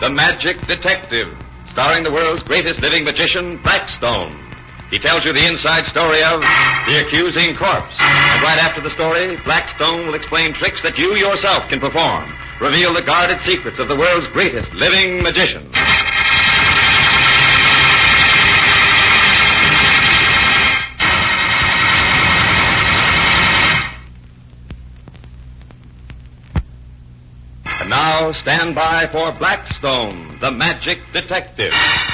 The Magic Detective, starring the world's greatest living magician, Blackstone. He tells you the inside story of the accusing corpse. And right after the story, Blackstone will explain tricks that you yourself can perform. Reveal the guarded secrets of the world's greatest living magician. And now, stand by for Blackstone, the Magic Detective.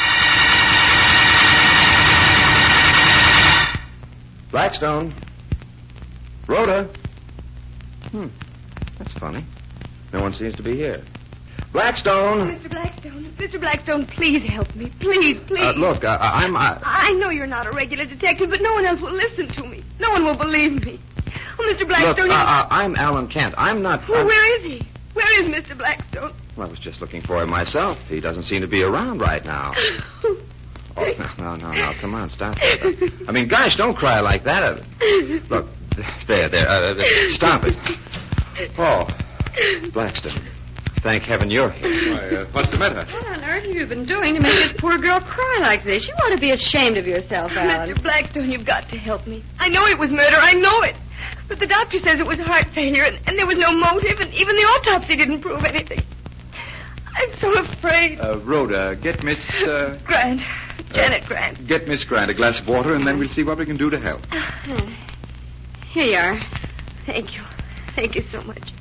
Blackstone. Rhoda. That's funny. No one seems to be here. Blackstone. Mr. Blackstone, please help me. Please. Look, I know you're not a regular detective, but no one else will listen to me. No one will believe me. Oh, Mr. Blackstone... Look, I'm Alan Kent. I'm not... Well, where is he? Where is Mr. Blackstone? Well, I was just looking for him myself. He doesn't seem to be around right now. Oh, no. Come on, stop that. I mean, gosh, don't cry like that. Look, there. Stop it. Oh, Blackstone. Thank heaven you're here. Why, what's the matter? What on earth have you been doing to make this poor girl cry like this? You ought to be ashamed of yourself, Alan. Mr. Blackstone, you've got to help me. I know it was murder. I know it. But the doctor says it was heart failure, and there was no motive, and even the autopsy didn't prove anything. I'm so afraid. Rhoda, get Miss... Grant. Janet Grant. Get Miss Grant a glass of water, and then we'll see what we can do to help. Here you are. Thank you. Thank you so much.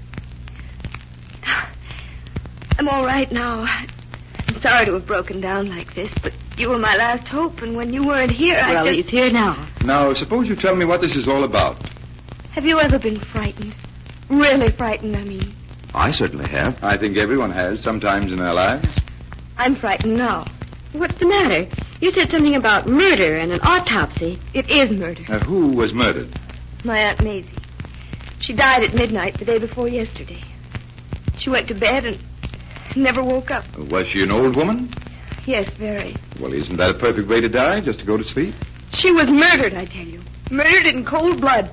I'm all right now. I'm sorry to have broken down like this, but you were my last hope, and when you weren't here, he's here now. Now, suppose you tell me what this is all about. Have you ever been frightened? Really frightened, I mean. I certainly have. I think everyone has, sometimes in their lives. I'm frightened now. What's the matter? You said something about murder and an autopsy. It is murder. Who was murdered? My Aunt Maisie. She died at midnight the day before yesterday. She went to bed and never woke up. Was she an old woman? Yes, very. Well, isn't that a perfect way to die, just to go to sleep? She was murdered, I tell you. Murdered in cold blood.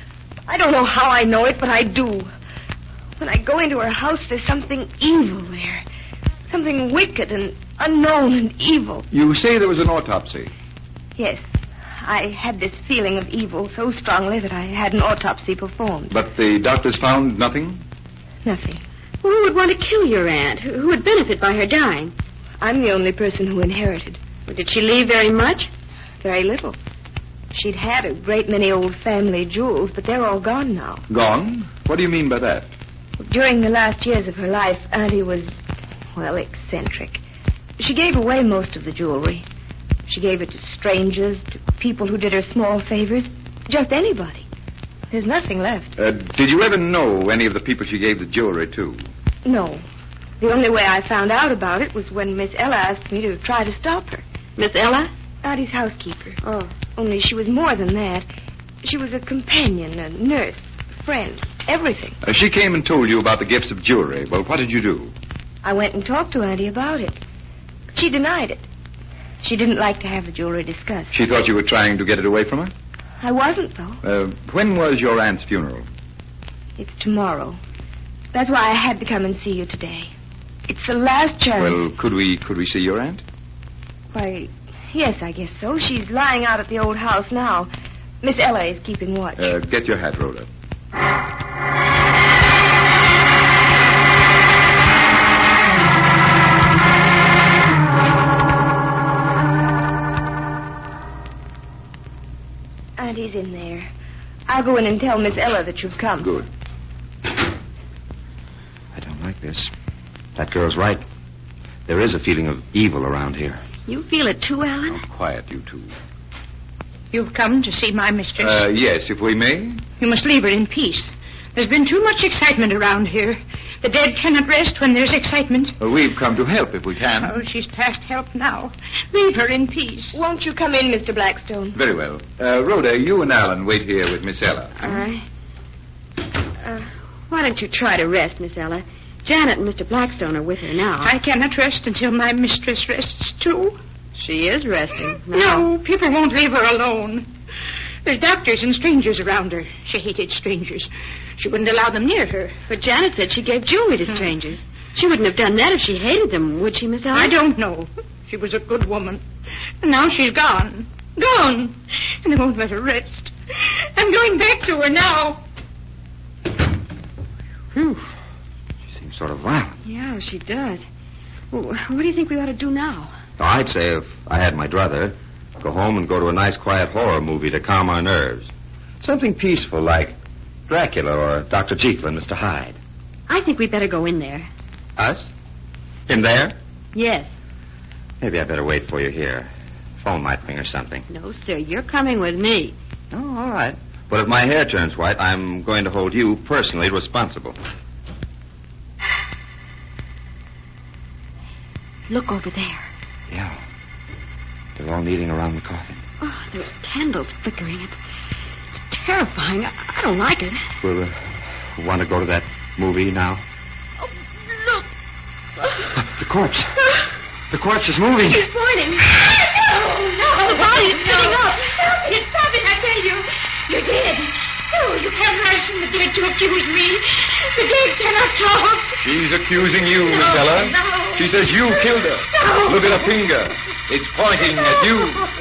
I don't know how I know it, but I do. When I go into her house, there's something evil there. Something wicked and unknown and evil. You say there was an autopsy? Yes. I had this feeling of evil so strongly that I had an autopsy performed. But the doctors found nothing? Nothing. Well, who would want to kill your aunt? Who would benefit by her dying? I'm the only person who inherited. Well, did she leave very much? Very little. She'd had a great many old family jewels, but they're all gone now. Gone? What do you mean by that? During the last years of her life, Auntie was, eccentric. She gave away most of the jewelry. She gave it to strangers, to people who did her small favors, just anybody. There's nothing left. Did you ever know any of the people she gave the jewelry to? No. The only way I found out about it was when Miss Ella asked me to try to stop her. Miss Ella? Auntie's housekeeper. Oh. Only she was more than that. She was a companion, a nurse, a friend, everything. She came and told you about the gifts of jewelry. Well, what did you do? I went and talked to Auntie about it. She denied it. She didn't like to have the jewelry discussed. She thought you were trying to get it away from her? I wasn't, though. When was your aunt's funeral? It's tomorrow. That's why I had to come and see you today. It's the last chance. Well, could we see your aunt? Why, yes, I guess so. She's lying out at the old house now. Miss Ella is keeping watch. Get your hat, Rhoda. Auntie's in there. I'll go in and tell Miss Ella that you've come. Good. I don't like this. That girl's right. There is a feeling of evil around here. You feel it too, Alan? Oh, quiet, you two. You've come to see my mistress? Yes, if we may. You must leave her in peace. There's been too much excitement around here. The dead cannot rest when there's excitement. Well, we've come to help if we can. Oh, she's past help now. Leave her in peace. Won't you come in, Mr. Blackstone? Very well. Rhoda, you and Alan wait here with Miss Ella. All right. Why don't you try to rest, Miss Ella? Janet and Mr. Blackstone are with her now. I cannot rest until my mistress rests, too. She is resting. Now. No, people won't leave her alone. There's doctors and strangers around her. She hated strangers. She wouldn't allow them near her. But Janet said she gave jewelry to strangers. She wouldn't have done that if she hated them, would she, Miss Ellen? I don't know. She was a good woman. And now she's gone. Gone. And I won't let her rest. I'm going back to her now. Whew. She seems sort of violent. Yeah, she does. Well, what do you think we ought to do now? Oh, I'd say if I had my druther, go home and go to a nice quiet horror movie to calm our nerves. Something peaceful like Dracula or Dr. Jekyll and Mr. Hyde. I think we'd better go in there. Us? In there? Yes. Maybe I better wait for you here. Phone might ring or something. No, sir, you're coming with me. Oh, all right. But if my hair turns white, I'm going to hold you personally responsible. Look over there. Yeah. They're all kneeling around the coffin. Oh, there's candles flickering. It's terrifying. I don't like it. We'll want to go to that movie now? Oh, look. The corpse. The corpse is moving. She's pointing. No. The body is sitting up. Stop it, I tell you. You're dead. Oh, you can't rise from the dead to accuse me. The dead cannot talk. She's accusing you, Miss Ella. No. She says you killed her. No. Look at her finger. It's pointing at you.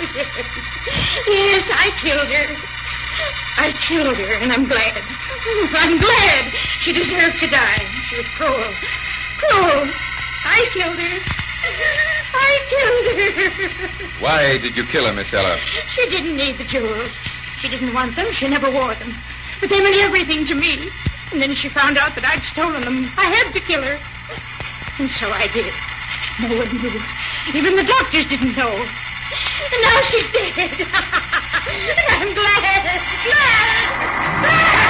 Yes, I killed her. I killed her, and I'm glad. I'm glad. She deserved to die. She was cruel. Cruel. I killed her. I killed her. Why did you kill her, Miss Ella? She didn't need the jewels. She didn't want them. She never wore them. But they meant everything to me. And then she found out that I'd stolen them. I had to kill her. And so I did. No one knew. Even the doctors didn't know. And now she's dead. And I'm glad. Glad.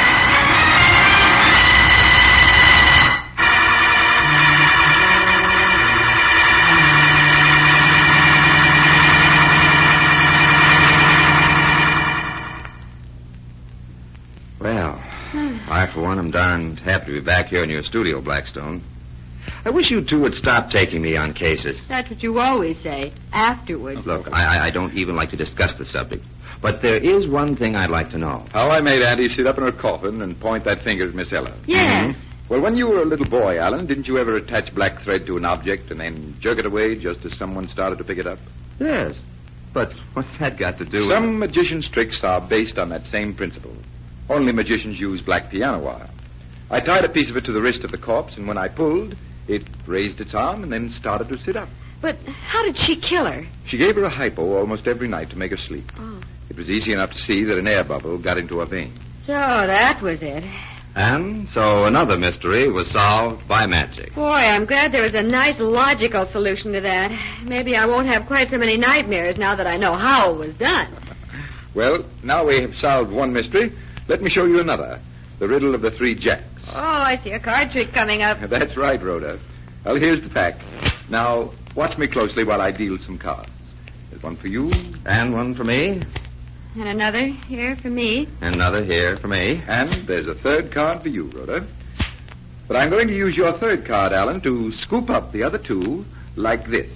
Well, I, for one, am darned happy to be back here in your studio, Blackstone. I wish you two would stop taking me on cases. That's what you always say. Afterwards. Look, I don't even like to discuss the subject. But there is one thing I'd like to know. How I made Auntie sit up in her coffin and point that finger at Miss Ella. Yes. Well, when you were a little boy, Alan, didn't you ever attach black thread to an object and then jerk it away just as someone started to pick it up? Yes. But what's that got to do with... Some magicians' tricks are based on that same principle. Only magicians use black piano wire. I tied a piece of it to the wrist of the corpse, and when I pulled, it raised its arm and then started to sit up. But how did she kill her? She gave her a hypo almost every night to make her sleep. Oh. It was easy enough to see that an air bubble got into her vein. So that was it. And so another mystery was solved by magic. Boy, I'm glad there was a nice logical solution to that. Maybe I won't have quite so many nightmares now that I know how it was done. Well, now we have solved one mystery. Let me show you another. The riddle of the 3 jacks. Oh, I see a card trick coming up. That's right, Rhoda. Well, here's the pack. Now, watch me closely while I deal some cards. There's one for you. And one for me. And another here for me. And another here for me. And there's a 3rd card for you, Rhoda. But I'm going to use your 3rd card, Alan, to scoop up the other 2 like this.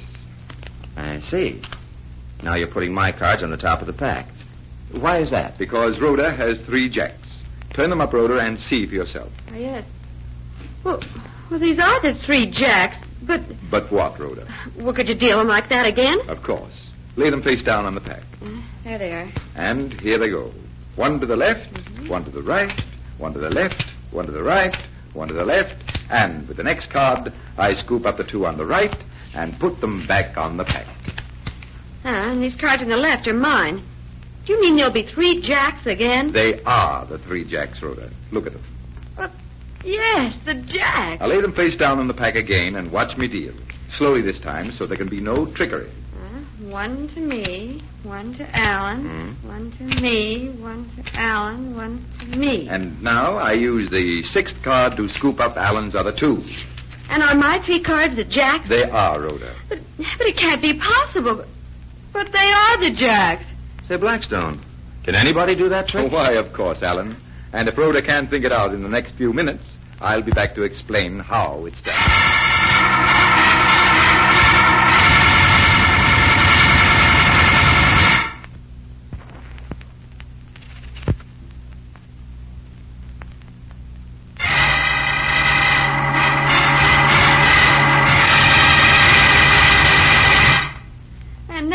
I see. Now you're putting my cards on the top of the pack. Why is that? Because Rhoda has 3 jacks. Turn them up, Rhoda, and see for yourself. Oh, yes. Well, these are the 3 jacks, but... But what, Rhoda? Well, could you deal them like that again? Of course. Lay them face down on the pack. There they are. And here they go. 1 to the left, 1 to the right, 1 to the left, 1 to the right, 1 to the left. And with the next card, I scoop up the 2 on the right and put them back on the pack. And these cards on the left are mine. Do you mean there'll be 3 jacks again? They are the 3 jacks, Rhoda. Look at them. Yes, the jacks. I'll lay them face down on the pack again and watch me deal. Slowly this time, so there can be no trickery. 1 to me, 1 to Alan, 1 to me, 1 to Alan, 1 to me. And now I use the 6th card to scoop up Alan's other 2. And are my 3 cards the jacks? They are, Rhoda. But it can't be possible. But they are the jacks. Say, Blackstone, can anybody do that trick? Oh, why, of course, Alan. And if Rhoda can't think it out in the next few minutes, I'll be back to explain how it's done.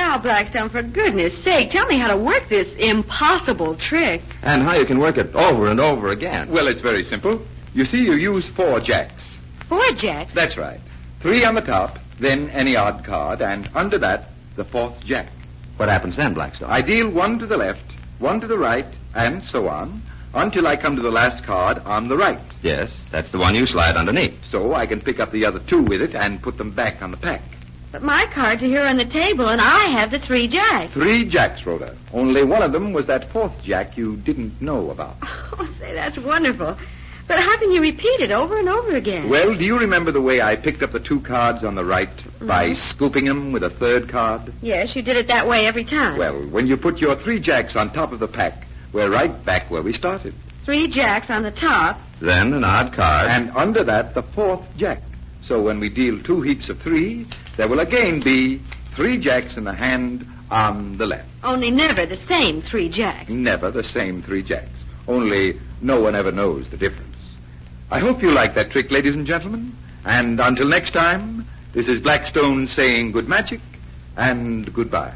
Now, Blackstone, for goodness sake, tell me how to work this impossible trick. And how you can work it over and over again. Well, it's very simple. You see, you use 4 jacks. 4 jacks? That's right. 3 on the top, then any odd card, and under that, the 4th jack. What happens then, Blackstone? I deal 1 to the left, 1 to the right, and so on, until I come to the last card on the right. Yes, that's the one you slide underneath. So I can pick up the other 2 with it and put them back on the pack. But my cards are here on the table, and I have the 3 jacks. 3 jacks, Rhoda. Only one of them was that 4th jack you didn't know about. Oh, say, that's wonderful. But how can you repeat it over and over again? Well, do you remember the way I picked up the 2 cards on the right by scooping them with a 3rd card? Yes, you did it that way every time. Well, when you put your 3 jacks on top of the pack, we're right back where we started. 3 jacks on the top. Then an odd card. And under that, the 4th jack. So when we deal 2 heaps of 3, there will again be 3 jacks in the hand on the left. Only never the same 3 jacks. Never the same 3 jacks. Only no one ever knows the difference. I hope you like that trick, ladies and gentlemen. And until next time, this is Blackstone saying good magic and goodbye.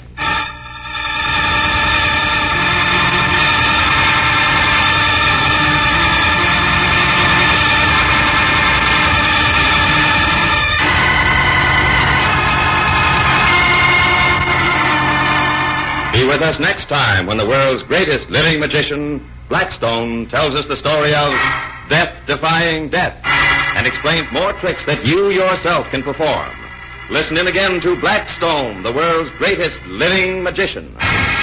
Be with us next time when the world's greatest living magician, Blackstone, tells us the story of death-defying death and explains more tricks that you yourself can perform. Listen in again to Blackstone, the world's greatest living magician.